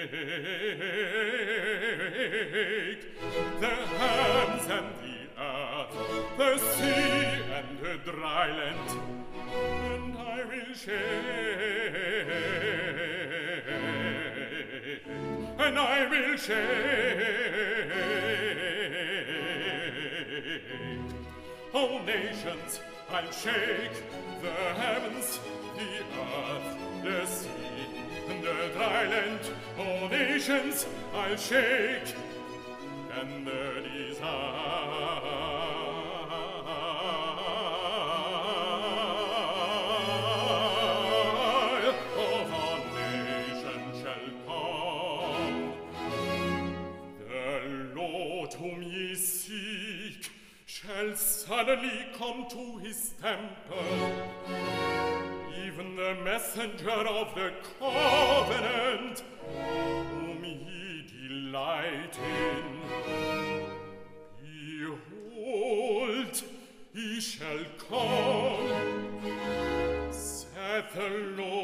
the heavens and the earth, the sea and the dry land, and I will shake, and I will shake. All nations I'll shake, the heavens, the earth, the sea, and the dry land. All nations I'll shake, and the desire of our nation shall come. The Lord whom ye seek shall suddenly come to his temple, even the messenger of the covenant, whom ye delight in. Behold, he shall come, saith the Lord.